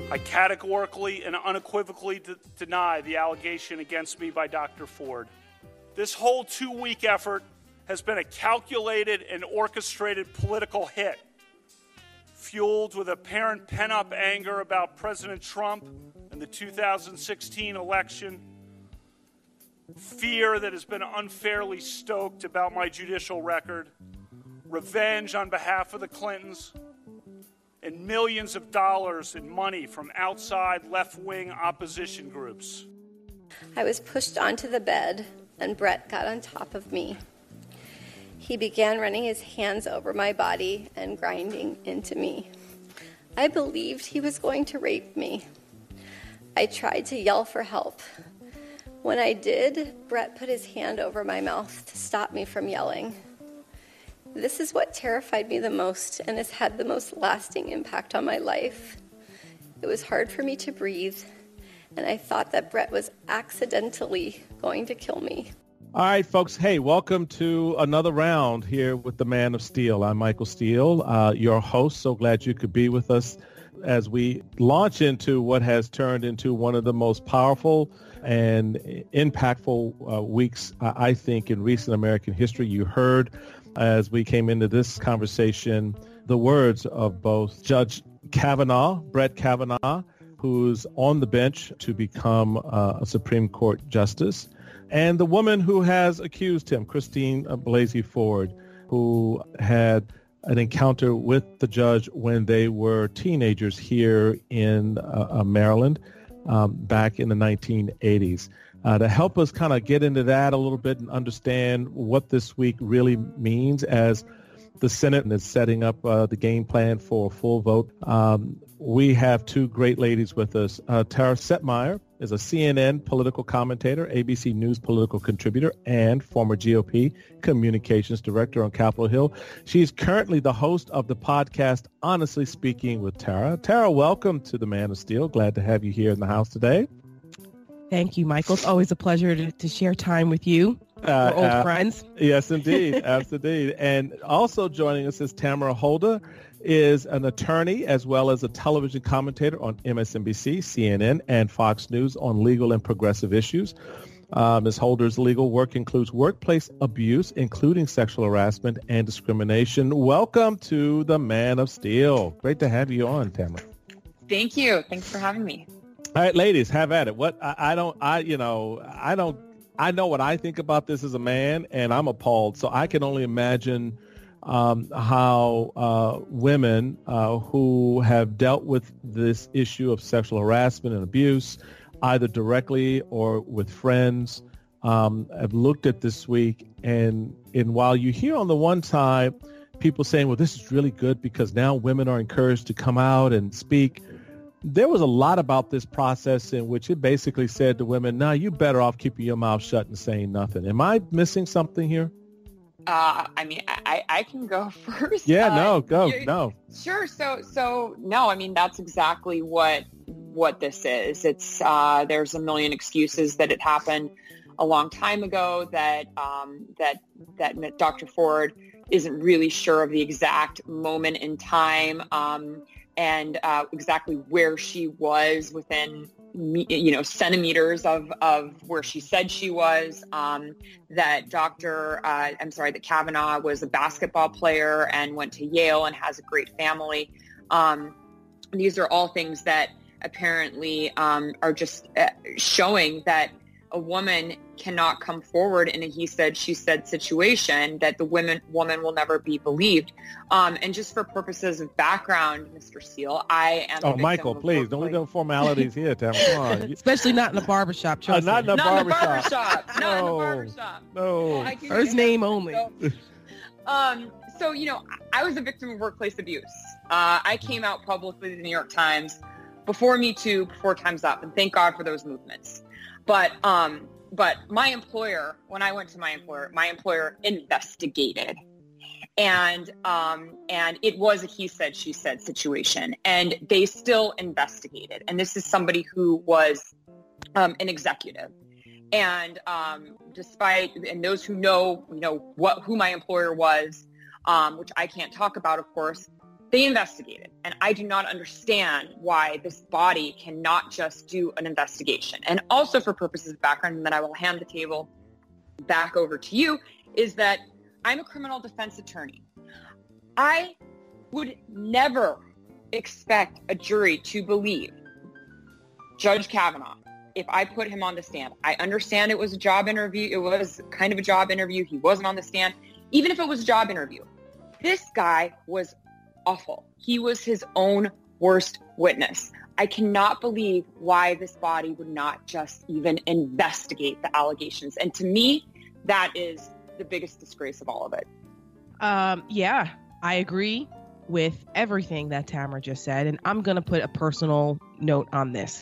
I categorically and unequivocally deny the allegation against me by Dr. Ford. This whole 2-week effort has been a calculated and orchestrated political hit, fueled with apparent pent-up anger about President Trump and the 2016 election, fear that has been unfairly stoked about my judicial record, revenge on behalf of the Clintons, and millions of dollars in money from outside left-wing opposition groups. I was pushed onto the bed, and Brett got on top of me. He began running his hands over my body and grinding into me. I believed he was going to rape me. I tried to yell for help. When I did, Brett put his hand over my mouth to stop me from yelling. This is what terrified me the most and has had the most lasting impact on my life. It was hard for me to breathe, and I thought that Brett was accidentally going to kill me. All right, folks. Hey, welcome to another round here with the Man of Steel. I'm Michael Steele, your host. So glad you could be with us as we launch into what has turned into one of the most powerful and impactful weeks, I think, in recent American history. You heard as we came into this conversation the words of both Judge Kavanaugh, Brett Kavanaugh, who's on the bench to become a Supreme Court justice, and the woman who has accused him, Christine Blasey Ford, who had an encounter with the judge when they were teenagers here in Maryland back in the 1980s. To help us kind of get into that a little bit and understand what this week really means as the Senate is setting up the game plan for a full vote, we have two great ladies with us. Tara Setmeyer is a CNN political commentator, ABC News political contributor, and former GOP communications director on Capitol Hill. She's currently the host of the podcast, Honestly Speaking with Tara. Tara, welcome to the Man of Steel. Glad to have you here in the house today. Thank you, Michael. It's always a pleasure to share time with you. We're old friends. Yes, indeed. Absolutely. And also joining us is Tamara Holder, is an attorney as well as a television commentator on MSNBC, CNN, and Fox News on legal and progressive issues. Ms. Holder's legal work includes workplace abuse, including sexual harassment and discrimination. Welcome to the Man of Steel. Great to have you on, Tamara. Thank you. Thanks for having me. All right, ladies, have at it. I know what I think about this as a man, and I'm appalled. So I can only imagine how women who have dealt with this issue of sexual harassment and abuse, either directly or with friends, have looked at this week. And while you hear on the one side people saying, well, this is really good because now women are encouraged to come out and speak, there was a lot about this process in which it basically said to women, now you better off keeping your mouth shut and saying nothing. Am I missing something here? I can go first. Yeah, no. Sure. So no, I mean, that's exactly what this is. It's, there's a million excuses that it happened a long time ago, that Dr. Ford isn't really sure of the exact moment in time, and exactly where she was within, centimeters of where she said she was, that Kavanaugh was a basketball player and went to Yale and has a great family. These are all things that apparently are just showing that a woman cannot come forward in a he said, she said situation, that the woman will never be believed. And just for purposes of background, Mr. Steele, I am... Oh, Michael, please, don't leave no formalities here, Tam. Come on. Especially not in a barbershop. Not in a barbershop. Not in a barbershop. No. First name only. So, I was a victim of workplace abuse. I came out publicly to the New York Times before Me Too, before Time's Up, and thank God for those movements. But my employer, when I went to my employer investigated, and it was a he said, she said situation, and they still investigated. And this is somebody who was an executive, and and those who know who my employer was, which I can't talk about, of course. They investigated, and I do not understand why this body cannot just do an investigation. And also for purposes of background, and then I will hand the table back over to you, is that I'm a criminal defense attorney. I would never expect a jury to believe Judge Kavanaugh if I put him on the stand. I understand it was a job interview. It was kind of a job interview. He wasn't on the stand. Even if it was a job interview, this guy was awful. He was his own worst witness. I cannot believe why this body would not just even investigate the allegations. And to me, that is the biggest disgrace of all of it. Yeah, I agree with everything that Tamara just said. And I'm going to put a personal note on this.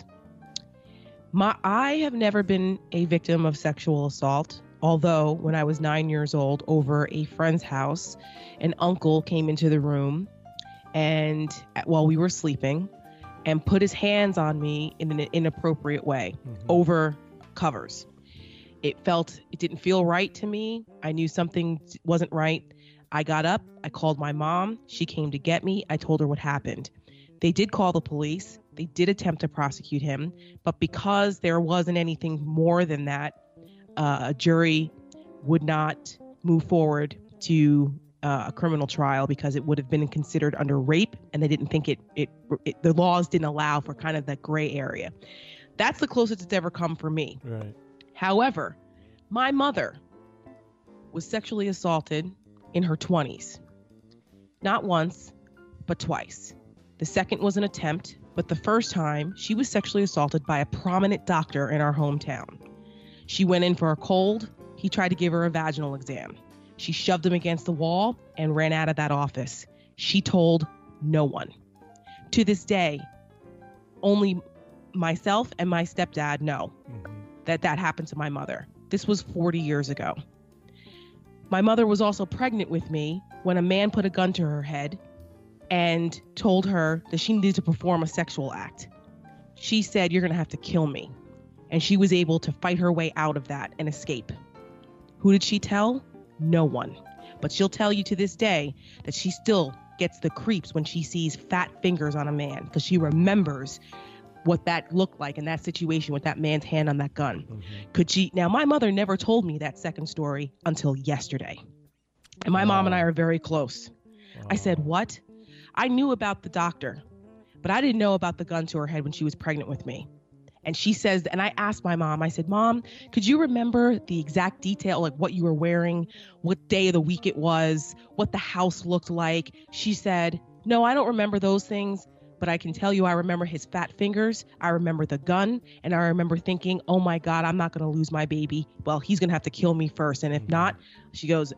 I have never been a victim of sexual assault. Although when I was 9 years old, over a friend's house, an uncle came into the room and while we were sleeping and put his hands on me in an inappropriate way over covers. It didn't feel right to me. I knew something wasn't right. I got up, I called my mom. She came to get me. I told her what happened. They did call the police. They did attempt to prosecute him. But because there wasn't anything more than that, a jury would not move forward to a criminal trial because it would have been considered under rape, and they didn't think the laws didn't allow for kind of that gray area. That's the closest it's ever come for me. Right. However, my mother was sexually assaulted in her 20s. Not once, but twice. The second was an attempt, but the first time she was sexually assaulted by a prominent doctor in our hometown. She went in for a cold. He tried to give her a vaginal exam. She shoved him against the wall and ran out of that office. She told no one. To this day, only myself and my stepdad know that happened to my mother. This was 40 years ago. My mother was also pregnant with me when a man put a gun to her head and told her that she needed to perform a sexual act. She said, "You're going to have to kill me." And she was able to fight her way out of that and escape. Who did she tell? No one. But she'll tell you to this day that she still gets the creeps when she sees fat fingers on a man because she remembers what that looked like in that situation with that man's hand on that gun. Now, my mother never told me that second story until yesterday. And my mom and I are very close. I said, "What?" I knew about the doctor, but I didn't know about the gun to her head when she was pregnant with me. And she says, and I asked my mom, I said, "Mom, could you remember the exact detail, like what you were wearing, what day of the week it was, what the house looked like?" She said, "No, I don't remember those things, but I can tell you I remember his fat fingers, I remember the gun, and I remember thinking, oh my God, I'm not going to lose my baby. Well, he's going to have to kill me first. And if not," she goes,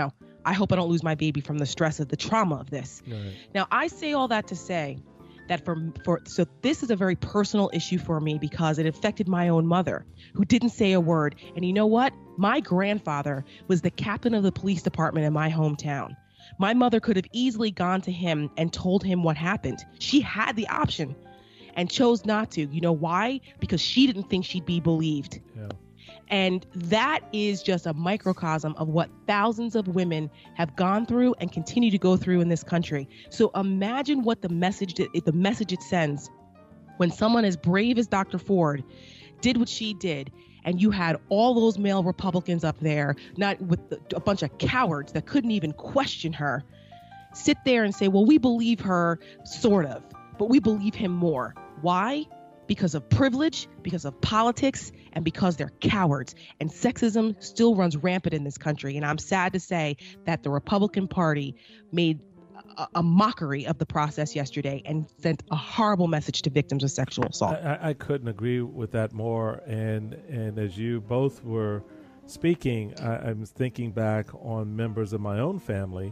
"I hope I don't lose my baby from the stress of the trauma of this." Right. Now, I say all that to say that so this is a very personal issue for me because it affected my own mother, who didn't say a word. And you know what? My grandfather was the captain of the police department in my hometown. My mother could have easily gone to him and told him what happened. She had the option and chose not to. You know why? Because she didn't think she'd be believed. Yeah. And that is just a microcosm of what thousands of women have gone through and continue to go through in this country. So imagine what the message it sends when someone as brave as Dr. Ford did what she did, and you had all those male Republicans up there, not with a bunch of cowards that couldn't even question her, sit there and say, "Well, we believe her, sort of, but we believe him more." Why? Because of privilege, because of politics, and because they're cowards. And sexism still runs rampant in this country. And I'm sad to say that the Republican Party made a mockery of the process yesterday and sent a horrible message to victims of sexual assault. I couldn't agree with that more. And as you both were speaking, I'm thinking back on members of my own family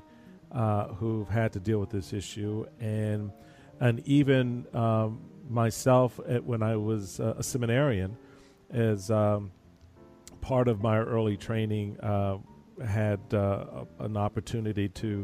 who've had to deal with this issue. And even myself, when I was a seminarian, as part of my early training, had an opportunity to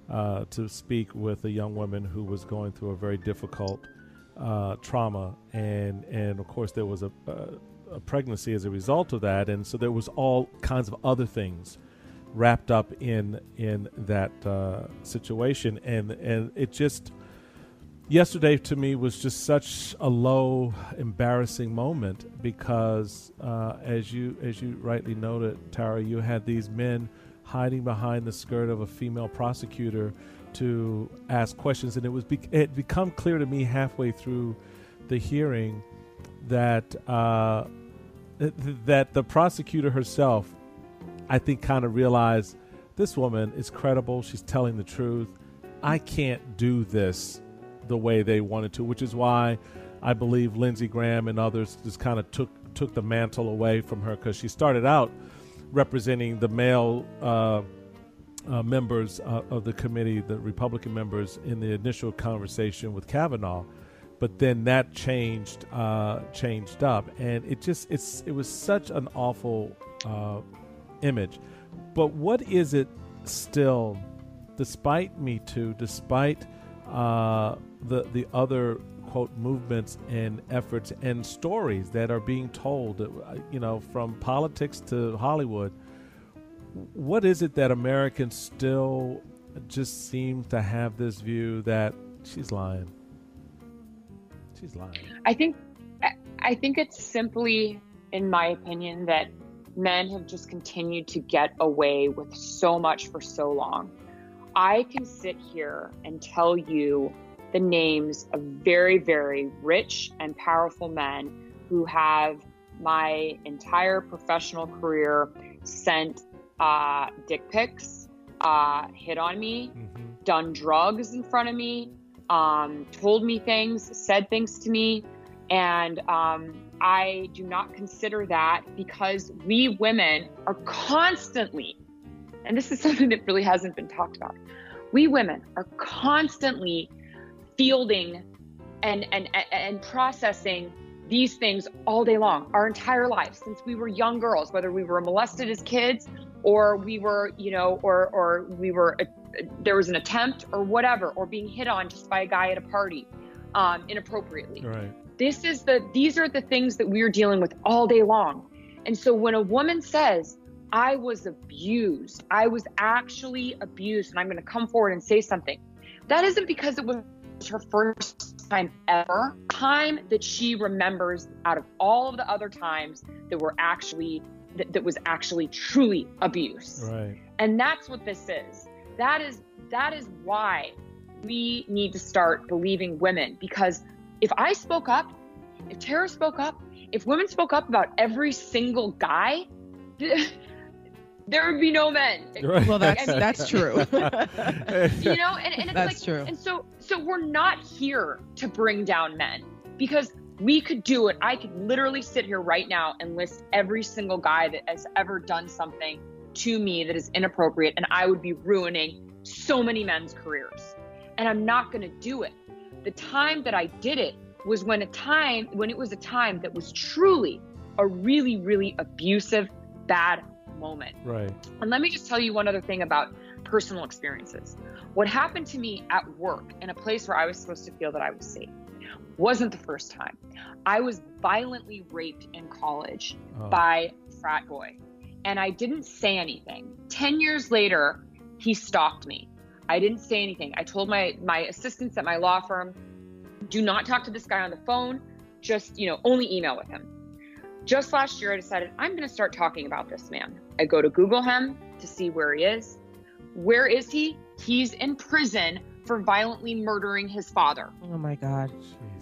speak with a young woman who was going through a very difficult trauma, and of course there was a pregnancy as a result of that, and so there was all kinds of other things wrapped up in that situation, and it just yesterday to me was just such a low, embarrassing moment because as you rightly noted, Tara, you had these men hiding behind the skirt of a female prosecutor to ask questions, and it had become clear to me halfway through the hearing that that the prosecutor herself, I think, kind of realized this woman is credible. She's telling the truth. I can't do this the way they wanted to, which is why I believe Lindsey Graham and others just kind of took the mantle away from her, because she started out representing the male members of the committee, the Republican members, in the initial conversation with Kavanaugh. But then that changed up, and it was such an awful image. But what is it still, despite Me Too, despite the other, quote, movements and efforts and stories that are being told, from politics to Hollywood, what is it that Americans still just seem to have this view that she's lying? She's lying. I think it's simply, in my opinion, that men have just continued to get away with so much for so long. I can sit here and tell you the names of very, very rich and powerful men who have my entire professional career sent dick pics, hit on me, done drugs in front of me, told me things, said things to me. And I do not consider that, because we women are constantly, and this is something that really hasn't been talked about, we women are constantly fielding and processing these things all day long, our entire lives, since we were young girls, whether we were molested as kids or we were, or we were, there was an attempt or whatever, or being hit on just by a guy at a party inappropriately. Right. These are the things that we're dealing with all day long. And so when a woman says, I was abused, I was actually abused, and I'm going to come forward and say something, that isn't because it was her first time ever, time that she remembers out of all of the other times that were actually, that was actually truly abuse. Right. And that's what this is. That is why we need to start believing women, because if I spoke up, if Tara spoke up, if women spoke up about every single guy, there would be no men. Right. Well, that's true. And it's that's true. And so we're not here to bring down men, because we could do it. I could literally sit here right now and list every single guy that has ever done something to me that is inappropriate, and I would be ruining so many men's careers. And I'm not going to do it. The time that I did it was when it was a time that was truly a really, really abusive, bad moment. Right. And let me just tell you one other thing about personal experiences. What happened to me at work, in a place where I was supposed to feel that I was safe, wasn't the first time. I was violently raped in college by a frat boy, and I didn't say anything. 10 years later, he stalked me. I didn't say anything. I told my assistants at my law firm, do not talk to this guy on the phone, just, only email with him. Just last year, I decided I'm going to start talking about this man. I go to Google him to see where he is. Where is he? He's in prison for violently murdering his father. Oh my God. Jeez.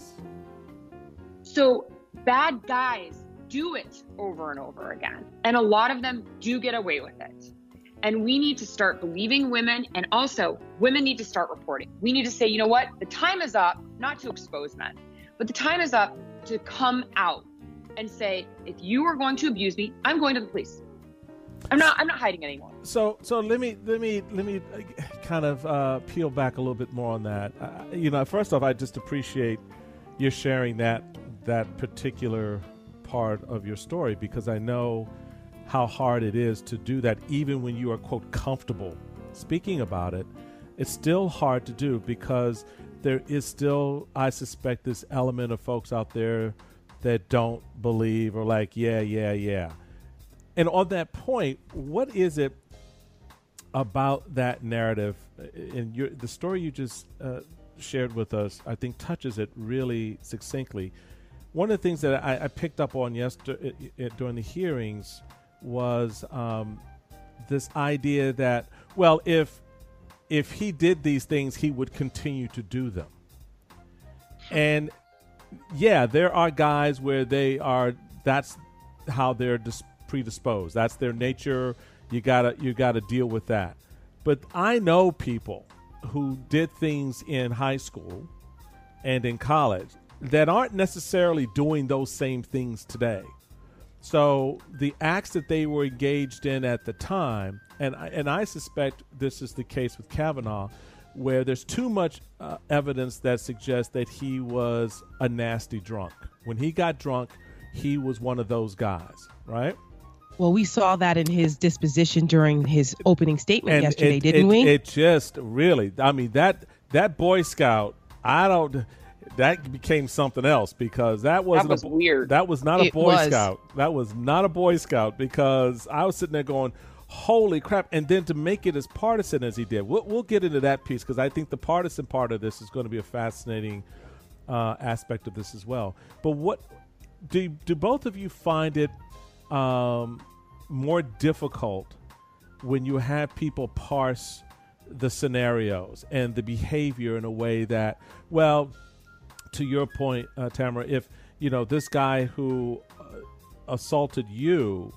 So bad guys do it over and over again. And a lot of them do get away with it. And we need to start believing women, and also women need to start reporting. We need to say, you know what? The time is up, not to expose men, but the time is up to come out and say, if you are going to abuse me, I'm going to the police. I'm not hiding anymore. So let me kind of peel back a little bit more on that. First off, I just appreciate you sharing that particular part of your story, because I know how hard it is to do that, even when you are, quote, comfortable speaking about it. It's still hard to do, because there is still, I suspect, this element of folks out there that don't believe, or like, yeah. And on that point, what is it about that narrative, and the story you just shared with us, I think touches it really succinctly. One of the things that I picked up on yesterday during the hearings was this idea that, well, if he did these things, he would continue to do them. And yeah, there are guys where that's how they're predisposed. That's their nature. You gotta deal with that. But I know people who did things in high school and in college that aren't necessarily doing those same things today. So the acts that they were engaged in at the time, and I suspect this is the case with Kavanaugh, where there's too much evidence that suggests that he was a nasty drunk. When he got drunk, he was one of those guys, right? Well, we saw that in his disposition during his opening statement yesterday, didn't we? It just really, I mean, that Boy Scout, that became something else, because that was weird. That was not a Boy Scout. That was not a Boy Scout, because I was sitting there going, holy crap. And then to make it as partisan as he did, we'll get into that piece, because I think the partisan part of this is going to be a fascinating aspect of this as well. But what do both of you find it more difficult when you have people parse the scenarios and the behavior in a way that, well, to your point, Tamara, if, this guy who assaulted you,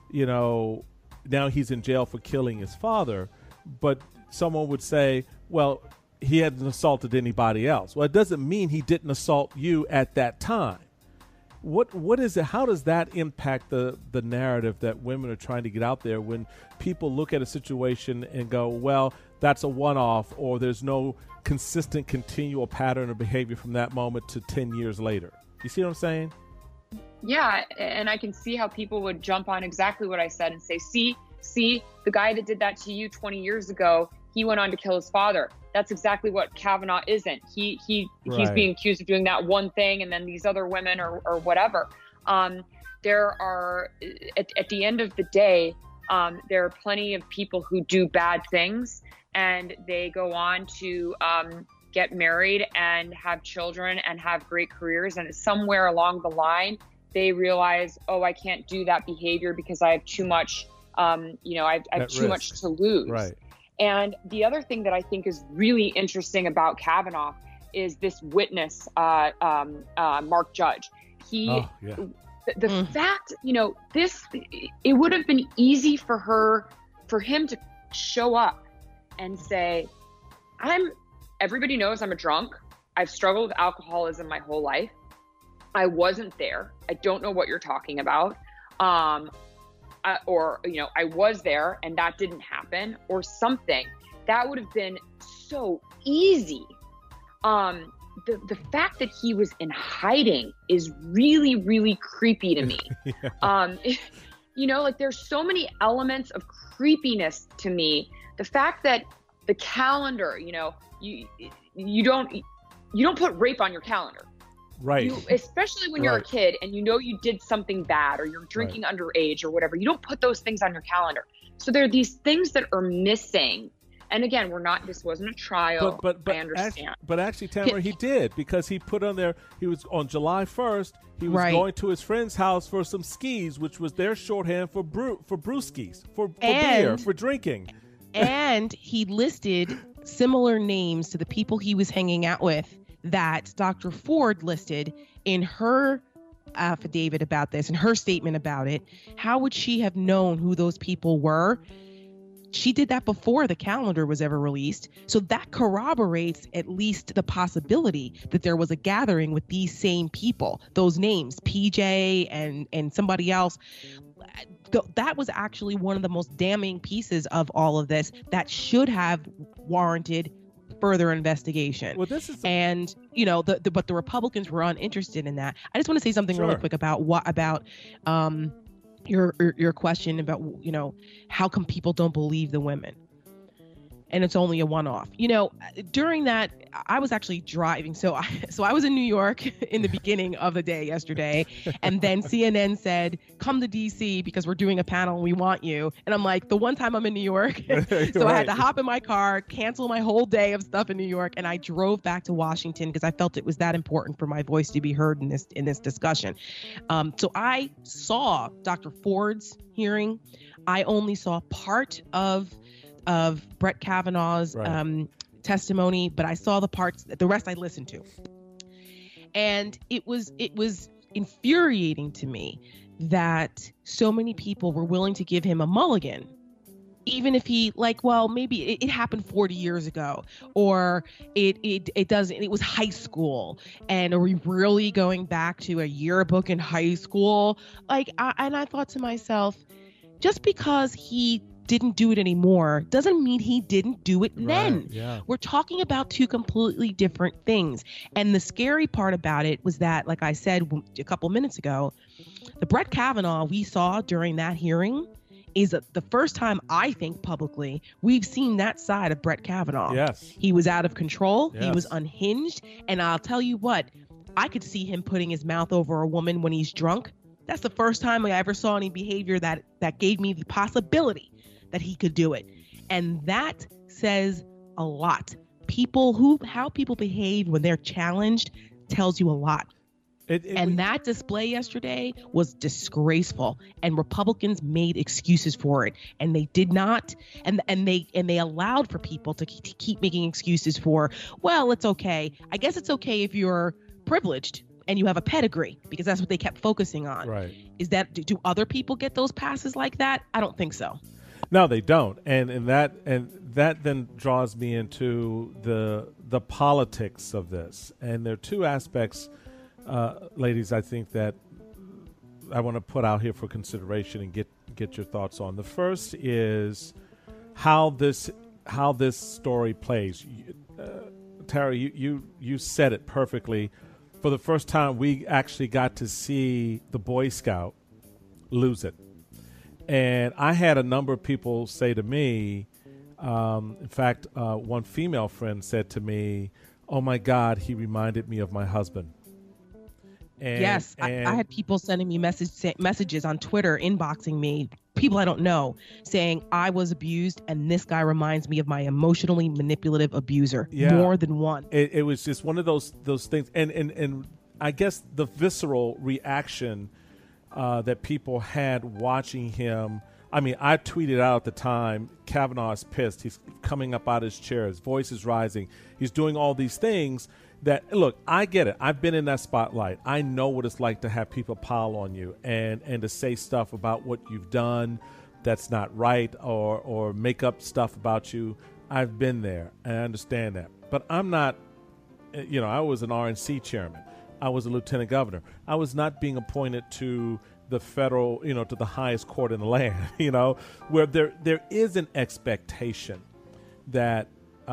now he's in jail for killing his father, but someone would say, well, he hadn't assaulted anybody else. Well, it doesn't mean he didn't assault you at that time. What is it? How does that impact the narrative that women are trying to get out there when people look at a situation and go, well, that's a one-off, or there's no consistent, continual pattern of behavior from that moment to 10 years later? You see what I'm saying? Yeah, and I can see how people would jump on exactly what I said and say, see, the guy that did that to you 20 years ago, he went on to kill his father. That's exactly what Kavanaugh isn't. He's being accused of doing that one thing, and then these other women or whatever. There are, at the end of the day, there are plenty of people who do bad things, and they go on to get married and have children and have great careers. And somewhere along the line, they realize, oh, I can't do that behavior because I have too much, I have too much to lose. Right. And the other thing that I think is really interesting about Kavanaugh is this witness, Mark Judge. The fact, it would have been easy for him to show up and say, everybody knows I'm a drunk. I've struggled with alcoholism my whole life. I wasn't there. I don't know what you're talking about. I was there and that didn't happen, or something. That would have been so easy. The fact that he was in hiding is really, really creepy to me. There's so many elements of creepiness to me. The fact that the calendar, you don't put rape on your calendar. Right. Especially when you're a kid and you did something bad, or you're drinking underage or whatever. You don't put those things on your calendar. So there are these things that are missing. And again, this wasn't a trial. But I understand. Actually, Tamara, he did, because he put on there, he was on July 1st, he was going to his friend's house for some skis, which was their shorthand for brewskis, for beer, for drinking. And he listed similar names to the people he was hanging out with that Dr. Ford listed in her affidavit about this, and her statement about it. How would she have known who those people were? She did that before the calendar was ever released. So that corroborates at least the possibility that there was a gathering with these same people, those names, PJ and somebody else. That was actually one of the most damning pieces of all of this that should have warranted further investigation. Well, this is but the Republicans were uninterested in that. I just want to say something really quick about your question about how come people don't believe the women. and it's only a one-off. During that, I was actually driving. So I was in New York in the beginning of the day yesterday, and then CNN said, come to DC because we're doing a panel and we want you. And I'm like, the one time I'm in New York. So I had to hop in my car, cancel my whole day of stuff in New York, and I drove back to Washington because I felt it was that important for my voice to be heard in this discussion. So I saw Dr. Ford's hearing. I only saw part of Brett Kavanaugh's testimony, but I saw the rest I listened to. And it was infuriating to me that so many people were willing to give him a mulligan, even if he maybe it happened 40 years ago, or it was high school, and are we really going back to a yearbook in high school? And I thought to myself, just because he didn't do it anymore doesn't mean he didn't do it then. Yeah. We're talking about two completely different things. And the scary part about it was that, like I said a couple minutes ago, the Brett Kavanaugh we saw during that hearing is the first time, I think, publicly we've seen that side of Brett Kavanaugh. Yes. He was out of control. Yes. He was unhinged. And I'll tell you what, I could see him putting his mouth over a woman when he's drunk. That's the first time I ever saw any behavior that gave me the possibility that he could do it. And that says a lot. How people behave when they're challenged tells you a lot. That display yesterday was disgraceful, and Republicans made excuses for it, and they did not, and they allowed for people to keep making excuses for, well, it's okay. I guess it's okay if you're privileged and you have a pedigree, because that's what they kept focusing on. Right. Is that, do other people get those passes like that? I don't think so. No, they don't. And that then draws me into the politics of this. And there are two aspects, ladies, I think that I want to put out here for consideration and get your thoughts on. The first is how this story plays. Tara, you said it perfectly. For the first time, we actually got to see the Boy Scout lose it. And I had a number of people say to me, in fact, one female friend said to me, oh, my God, he reminded me of my husband. And, yes, I had people sending me messages on Twitter, inboxing me, people I don't know, saying I was abused, and this guy reminds me of my emotionally manipulative abuser. Yeah. More than one. It was just one of those things. And I guess the visceral reaction that people had watching him. I mean, I tweeted out at the time, Kavanaugh is pissed. He's coming up out of his chair. His voice is rising. He's doing all these things that, look, I get it. I've been in that spotlight. I know what it's like to have people pile on you and to say stuff about what you've done that's not right, or make up stuff about you. I've been there, and I understand that. But I'm not, I was an RNC chairman. I was a lieutenant governor. I was not being appointed to the federal, to the highest court in the land, where there is an expectation that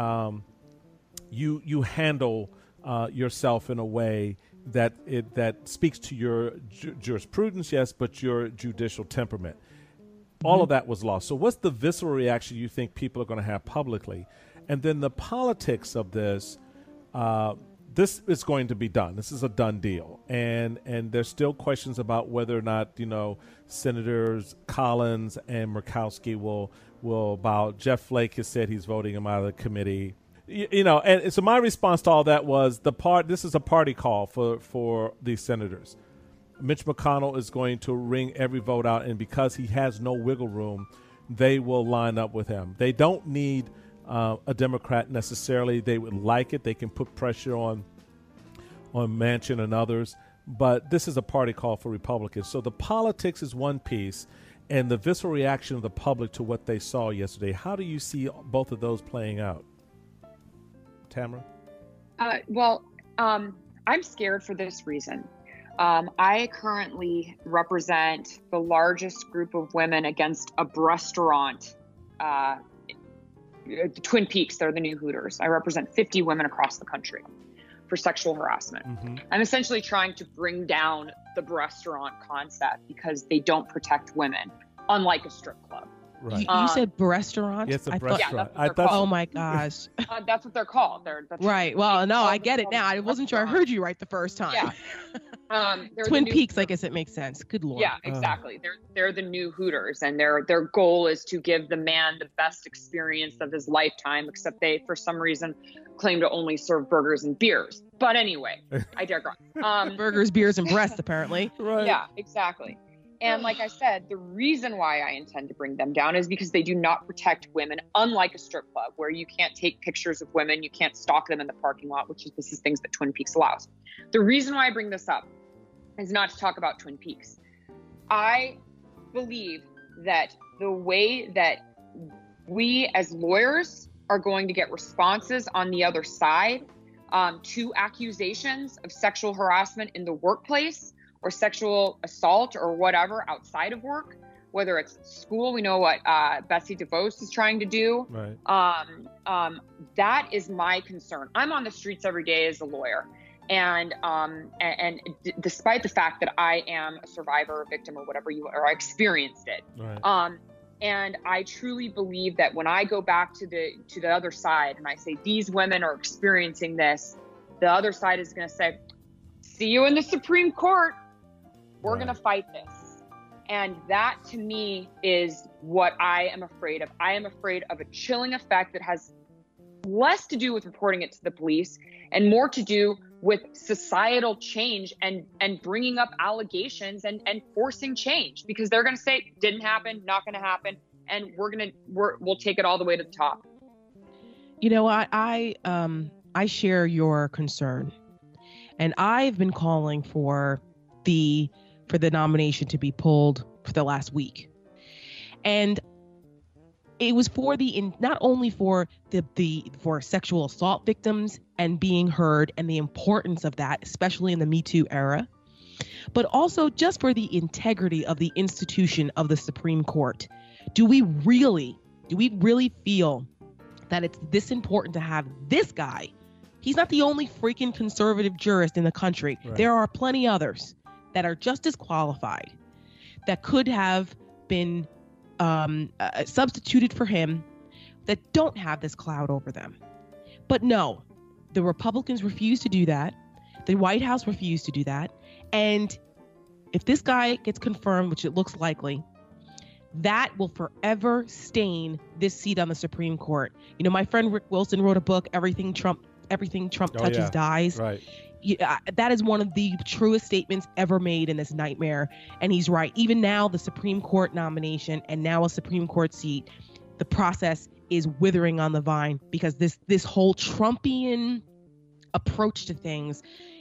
you handle yourself in a way that speaks to your jurisprudence, yes, but your judicial temperament. All of that was lost. So what's the visceral reaction you think people are going to have publicly? And then the politics of this, this is going to be done. This is a done deal. And there's still questions about whether or not, Senators Collins and Murkowski will bow. Jeff Flake has said he's voting him out of the committee. And so my response to all that was this is a party call for these senators. Mitch McConnell is going to wring every vote out, and because he has no wiggle room, they will line up with him. They don't need a Democrat necessarily. They would like it. They can put pressure on Manchin and others, but this is a party call for Republicans. So the politics is one piece, and the visceral reaction of the public to what they saw yesterday. How do you see both of those playing out? Tamara? I'm scared for this reason. I currently represent the largest group of women against a restaurant, Twin Peaks. They're the new Hooters. I represent 50 women across the country for sexual harassment. Mm-hmm. I'm essentially trying to bring down the restaurant concept because they don't protect women, unlike a strip club. Right. You said restaurant? It's a I restaurant. Yeah, that's what I they're thought. called. Oh my gosh. That's what they're called. Right. Well, no, I get it now. I wasn't sure I heard you right the first time. Yeah. They're Twin the new- Peaks, I guess it makes sense. Good Lord. Yeah, exactly. They're the new Hooters, and their goal is to give the man the best experience of his lifetime. Except they, for some reason, claim to only serve burgers and beers. But anyway, I digress. Burgers, beers, and breasts, apparently. Right. Yeah, exactly. And like I said, the reason why I intend to bring them down is because they do not protect women, unlike a strip club where you can't take pictures of women, you can't stalk them in the parking lot, this is things that Twin Peaks allows. The reason why I bring this up is not to talk about Twin Peaks. I believe that the way that we as lawyers are going to get responses on the other side to accusations of sexual harassment in the workplace or sexual assault or whatever outside of work, whether it's school, we know what Betsy DeVos is trying to do. Right. That is my concern. I'm on the streets every day as a lawyer. And despite the fact that I am a survivor, a victim, or whatever or I experienced it, Right. and I truly believe that when I go back to the other side and I say these women are experiencing this, the other side is going to say, "See you in the Supreme Court. We're Right. going to fight this." And that to me is what I am afraid of. I am afraid of a chilling effect that has less to do with reporting it to the police and more to do with societal change and bringing up allegations and forcing change, because they're going to say didn't happen, not going to happen, and we'll take it all the way to the top. You know, I share your concern, and I've been calling for the nomination to be pulled for the last week, and it was for not only for for sexual assault victims and being heard and the importance of that, especially in the Me Too era, but also just for the integrity of the institution of the Supreme Court. Do we really feel that it's this important to have this guy? He's not the only freaking conservative jurist in the country. Right. There are plenty others that are just as qualified that could have been substituted for him, that don't have this cloud over them. But no, the Republicans refuse to do that. The White House refused to do that. And if this guy gets confirmed, which it looks likely, that will forever stain this seat on the Supreme Court. You know, my friend Rick Wilson wrote a book, Everything Trump Touches Dies. Right. Yeah, that is one of the truest statements ever made in this nightmare. And he's right. Even now, the Supreme Court nomination and now a Supreme Court seat, the process is withering on the vine, because this whole Trumpian approach to things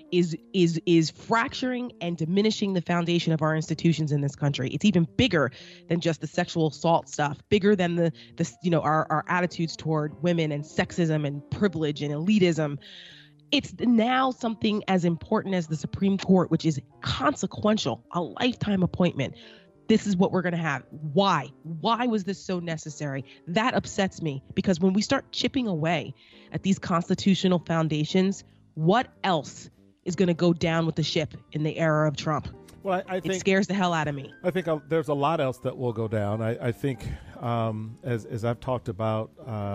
is fracturing and diminishing the foundation of our institutions in this country. It's even bigger than just the sexual assault stuff, bigger than our attitudes toward women and sexism and privilege and elitism. It's now something as important as the Supreme Court, which is consequential, a lifetime appointment. This is what we're going to have. Why? Why was this so necessary? That upsets me, because when we start chipping away at these constitutional foundations, what else is going to go down with the ship in the era of Trump? Well, I think it scares the hell out of me. I think there's a lot else that will go down. I think, as I've talked about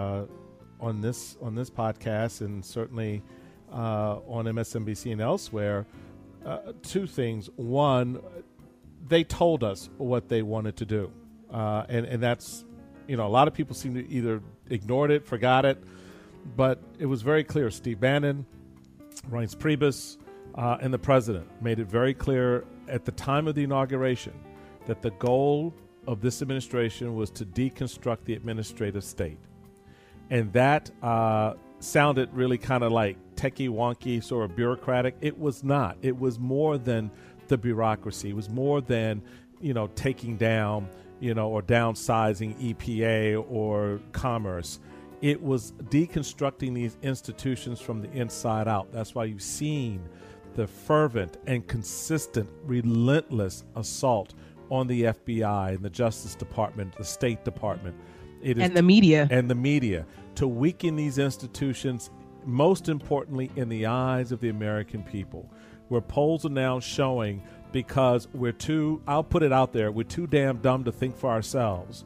on this podcast, and certainly on MSNBC and elsewhere, two things. One, they told us what they wanted to do, and that's, a lot of people seem to either ignored it, forgot it, but it was very clear. Steve Bannon, Reince Priebus, and the president made it very clear at the time of the inauguration that the goal of this administration was to deconstruct the administrative state. And that sounded really kind of like techie wonky, sort of bureaucratic. It was not. It was more than the bureaucracy. It was more than, taking down, or downsizing EPA or Commerce. It was deconstructing these institutions from the inside out. That's why you've seen the fervent and consistent, relentless assault on the FBI and the Justice Department, the State Department. And the media. And the media, to weaken these institutions, most importantly in the eyes of the American people, where polls are now showing, because I'll put it out there, we're too damn dumb to think for ourselves,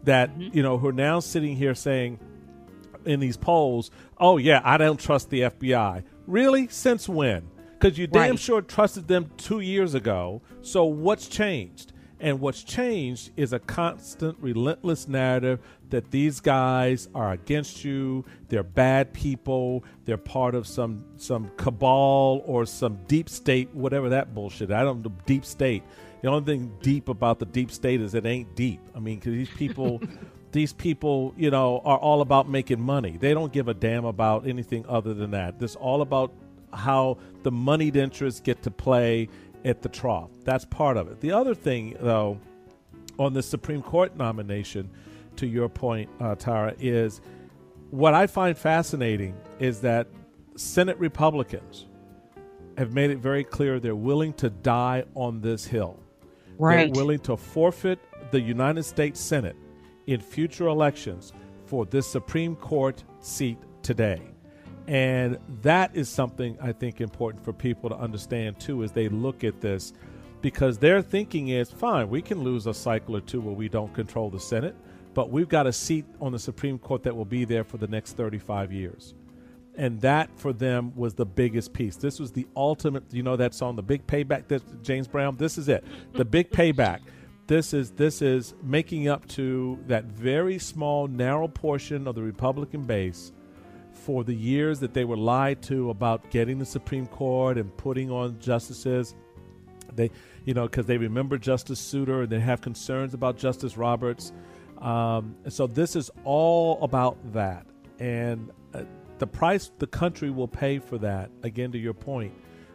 that, who are now sitting here saying in these polls, oh, yeah, I don't trust the FBI. Really? Since when? Because you damn sure trusted them 2 years ago. So what's changed? And what's changed is a constant, relentless narrative that these guys are against you. They're bad people. They're part of some cabal or some deep state, whatever that bullshit. I don't know, deep state. The only thing deep about the deep state is it ain't deep. I mean, because these people, are all about making money. They don't give a damn about anything other than that. It's all about how the moneyed interests get to play at the trough. That's part of it. The other thing, though, on the Supreme Court nomination, to your point, Tara, is what I find fascinating is that Senate Republicans have made it very clear they're willing to die on this hill. Right. They're willing to forfeit the United States Senate in future elections for this Supreme Court seat today. And that is something I think important for people to understand, too, as they look at this, because their thinking is, fine, we can lose a cycle or two where we don't control the Senate, but we've got a seat on the Supreme Court that will be there for the next 35 years. And that, for them, was the biggest piece. This was the ultimate, that song, The Big Payback, James Brown? This is it, the big payback. This is making up to that very small, narrow portion of the Republican base for the years that they were lied to about getting the Supreme Court and putting on justices. They, because they remember Justice Souter and they have concerns about Justice Roberts. So this is all about that. And the price the country will pay for that, again, to your point,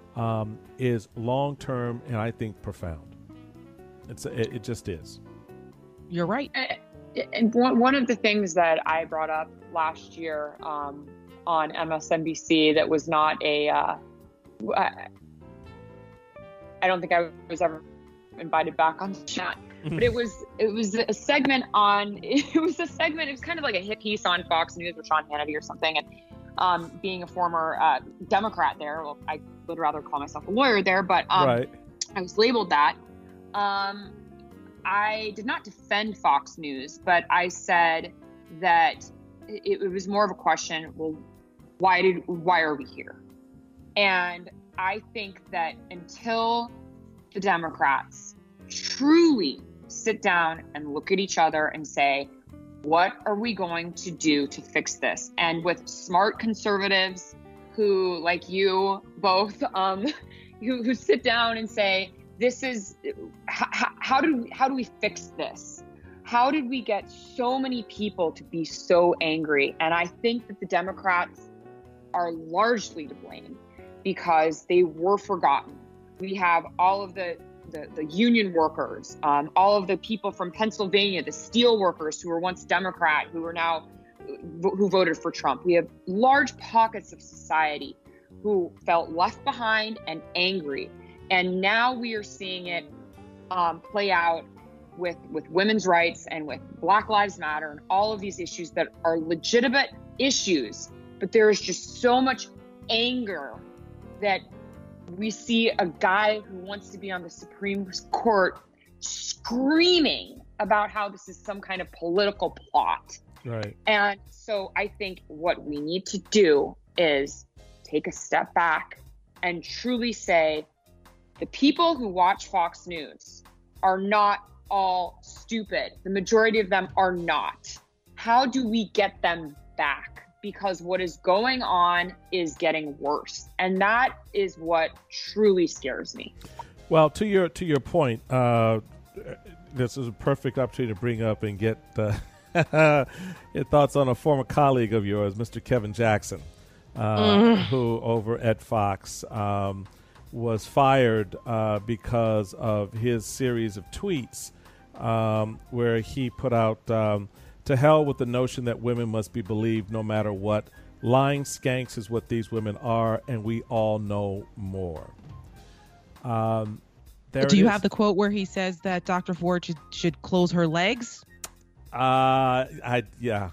is long-term and I think profound. It just is. You're right. And one of the things that I brought up last year on MSNBC that was not I don't think I was ever invited back on the chat, but it was a segment it was kind of like a hit piece on Fox News with Sean Hannity or something. And being a former Democrat there, well, I would rather call myself a lawyer there, but I was labeled that. I did not defend Fox News, but I said that it was more of a question. Well, why are we here? And I think that until the Democrats truly sit down and look at each other and say, what are we going to do to fix this? And with smart conservatives who, like you both, who sit down and say, this is how do we fix this? How did we get so many people to be so angry? And I think that the Democrats are largely to blame because they were forgotten. We have all of the union workers, all of the people from Pennsylvania, the steel workers who were once Democrat, who voted for Trump. We have large pockets of society who felt left behind and angry. And now we are seeing it play out with women's rights and with Black Lives Matter and all of these issues that are legitimate issues. But there is just so much anger that we see a guy who wants to be on the Supreme Court screaming about how this is some kind of political plot. Right. And so I think what we need to do is take a step back and truly say, the people who watch Fox News are not all stupid. The majority of them are not. How do we get them back? Because what is going on is getting worse. And that is what truly scares me. Well, to your point, this is a perfect opportunity to bring up and get your thoughts on a former colleague of yours, Mr. Kevin Jackson, who over at Fox was fired because of his series of tweets where he put out, to hell with the notion that women must be believed no matter what. Lying skanks is what these women are, and we all know more. Do you have the quote where he says that Dr. Ford should close her legs? Yeah. Yeah.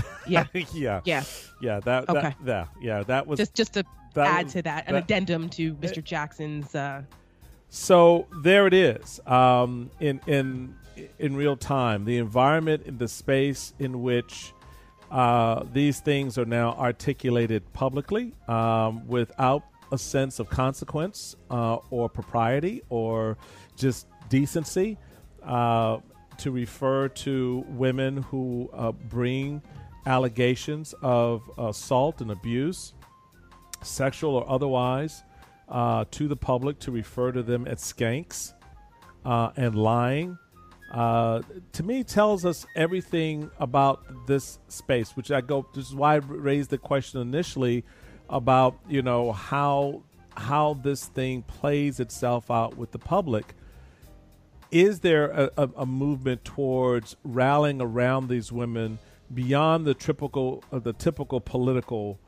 That was just to add to that, an addendum to Mr. Jackson's. So there it is. in real time, the environment in the space in which these things are now articulated publicly without a sense of consequence or propriety or just decency, to refer to women who bring allegations of assault and abuse, sexual or otherwise, to the public, to refer to them as skanks and lying, to me tells us everything about this space, this is why I raised the question initially about, how this thing plays itself out with the public. Is there a movement towards rallying around these women beyond the typical political,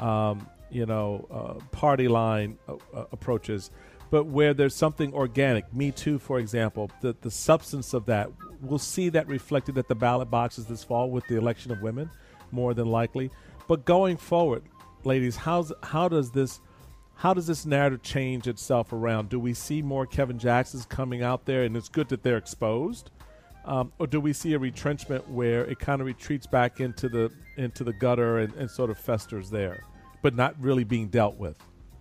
party line approaches, but where there's something organic? Me Too, for example, the substance of that, we'll see that reflected at the ballot boxes this fall with the election of women, more than likely. But going forward, ladies, how does this narrative change itself around? Do we see more Kevin Jacksons coming out there, and it's good that they're exposed, or do we see a retrenchment where it kind of retreats back into the gutter and sort of festers there, but not really being dealt with?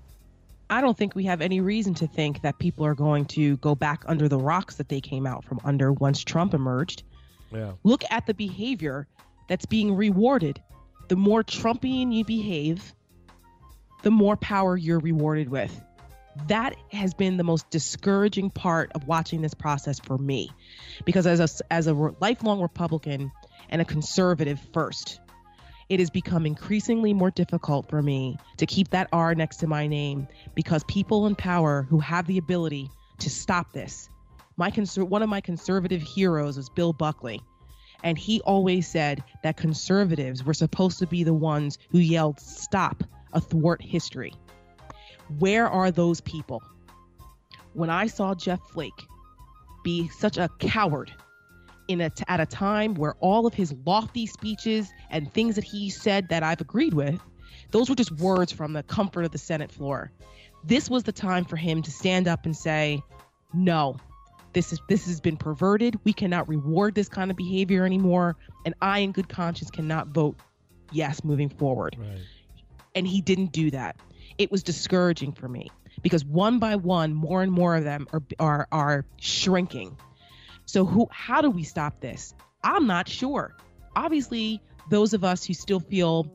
I don't think we have any reason to think that people are going to go back under the rocks that they came out from under once Trump emerged. Yeah. Look at the behavior that's being rewarded. The more Trumpian you behave, the more power you're rewarded with. That has been the most discouraging part of watching this process for me, because as a lifelong Republican and a conservative first, it has become increasingly more difficult for me to keep that R next to my name, because people in power who have the ability to stop this. One of my conservative heroes was Bill Buckley, and he always said that conservatives were supposed to be the ones who yelled "stop" athwart history. Where are those people? When I saw Jeff Flake be such a coward at a time where all of his lofty speeches and things that he said that I've agreed with, those were just words from the comfort of the Senate floor. This was the time for him to stand up and say, no, this has been perverted. We cannot reward this kind of behavior anymore. And I, in good conscience, cannot vote yes moving forward. Right. And he didn't do that. It was discouraging for me, because one by one, more and more of them are shrinking. So how do we stop this? I'm not sure. Obviously, those of us who still feel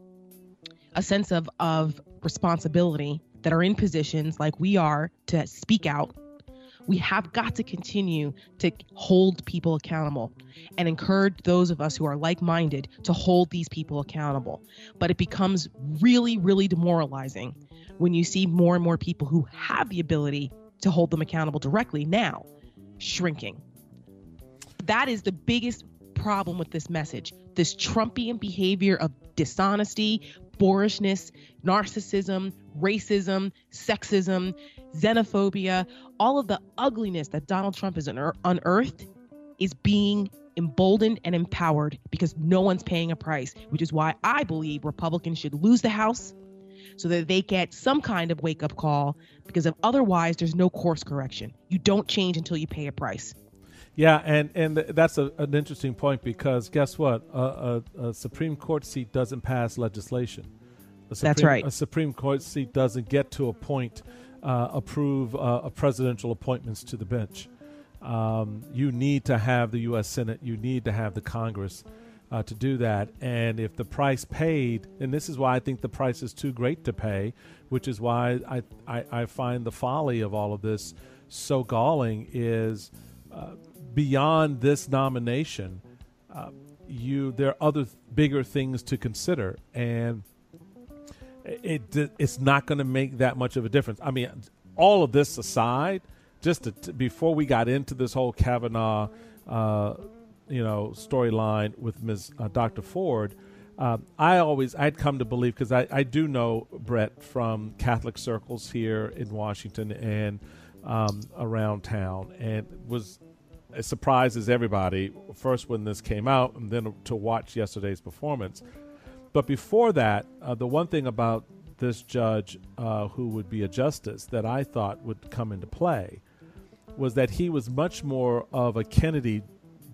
a sense of responsibility, that are in positions like we are to speak out, we have got to continue to hold people accountable and encourage those of us who are like-minded to hold these people accountable. But it becomes really, really demoralizing when you see more and more people who have the ability to hold them accountable directly now shrinking. That is the biggest problem with this message. This Trumpian behavior of dishonesty, boorishness, narcissism, racism, sexism, xenophobia, all of the ugliness that Donald Trump has unearthed is being emboldened and empowered because no one's paying a price, which is why I believe Republicans should lose the House so that they get some kind of wake-up call, because otherwise there's no course correction. You don't change until you pay a price. Yeah, and that's an interesting point, because guess what? A Supreme Court seat doesn't pass legislation. That's right. A Supreme Court seat doesn't get to approve presidential appointments to the bench. You need to have the U.S. Senate. You need to have the Congress to do that. And if the price paid, and this is why I think the price is too great to pay, which is why I find the folly of all of this so galling, is beyond this nomination, there are other bigger things to consider, and it's not going to make that much of a difference. I mean, all of this aside, just before we got into this whole Kavanaugh, storyline with Ms. Dr. Ford, I'd come to believe, because I do know Brett from Catholic circles here in Washington and around town, and was as surprised as everybody first when this came out, and then to watch yesterday's performance. But before that, the one thing about this judge who would be a justice that I thought would come into play was that he was much more of a Kennedy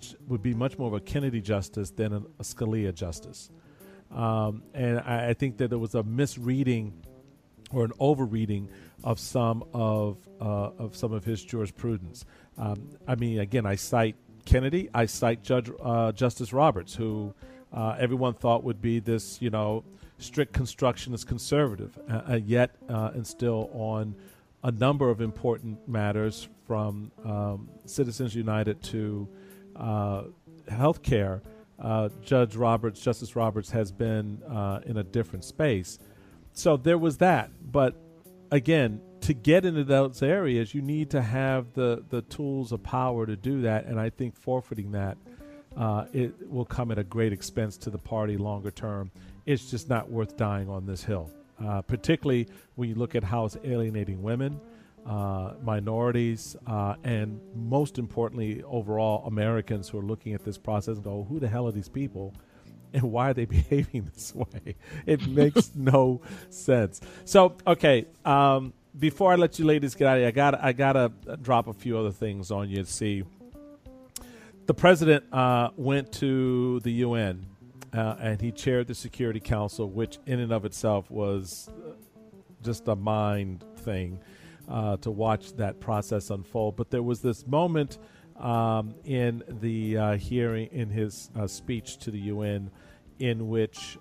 would be much more of a Kennedy justice than a Scalia justice. And I think that there was a misreading or an overreading of some of his jurisprudence. I mean, again, I cite Kennedy. I cite Justice Roberts, who everyone thought would be this, strict constructionist conservative, yet and still on a number of important matters from Citizens United to health care. Justice Roberts has been in a different space. So there was that. But again, to get into those areas, you need to have the tools of power to do that. And I think forfeiting that, it will come at a great expense to the party longer term. It's just not worth dying on this hill, particularly when you look at how it's alienating women, minorities, and most importantly, overall Americans who are looking at this process and go, who the hell are these people? And why are they behaving this way? It makes no sense. So, okay, before I let you ladies get out of here, I gotta drop a few other things on you to see. The president went to the UN and he chaired the Security Council, which in and of itself was just a mind thing to watch that process unfold. But there was this moment in the hearing, in his speech to the UN, in which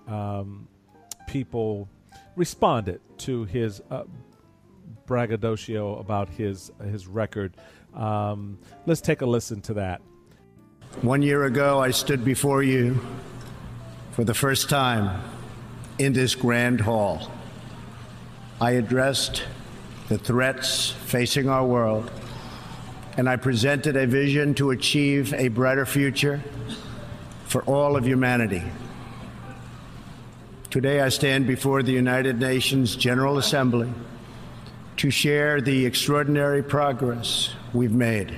people responded to his braggadocio about his record. Let's take a listen to that. 1 year ago, I stood before you for the first time in this grand hall. I addressed the threats facing our world, and I presented a vision to achieve a brighter future for all of humanity. Today, I stand before the United Nations General Assembly to share the extraordinary progress we've made.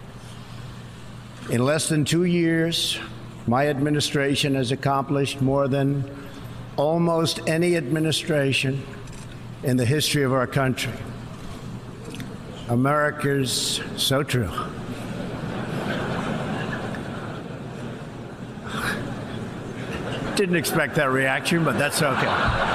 In less than 2 years, my administration has accomplished more than almost any administration in the history of our country. America's so true. Didn't expect that reaction, but that's okay.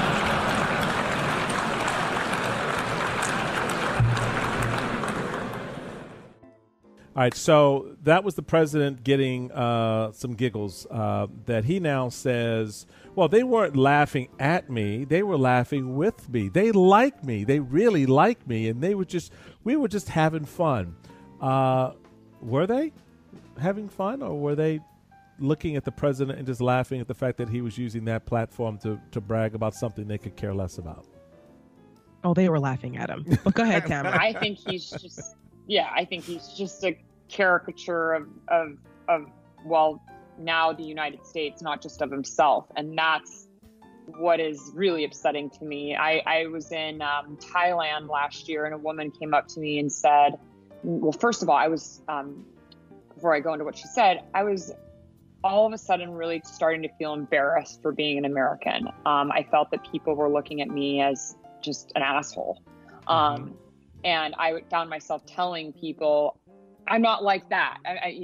All right, so that was the president getting some giggles that he now says, well, they weren't laughing at me. They were laughing with me. They like me. They really like me. And we were just having fun. Were they having fun, or were they looking at the president and just laughing at the fact that he was using that platform to brag about something they could care less about? Oh, they were laughing at him. But go ahead, Tamara. I think he's just a caricature of now the United States, not just of himself. And that's what is really upsetting to me. I was in Thailand last year, and a woman came up to me and said, well, first of all, I was, before I go into what she said, I was all of a sudden really starting to feel embarrassed for being an American. I felt that people were looking at me as just an asshole. And I found myself telling people, I'm not like that. I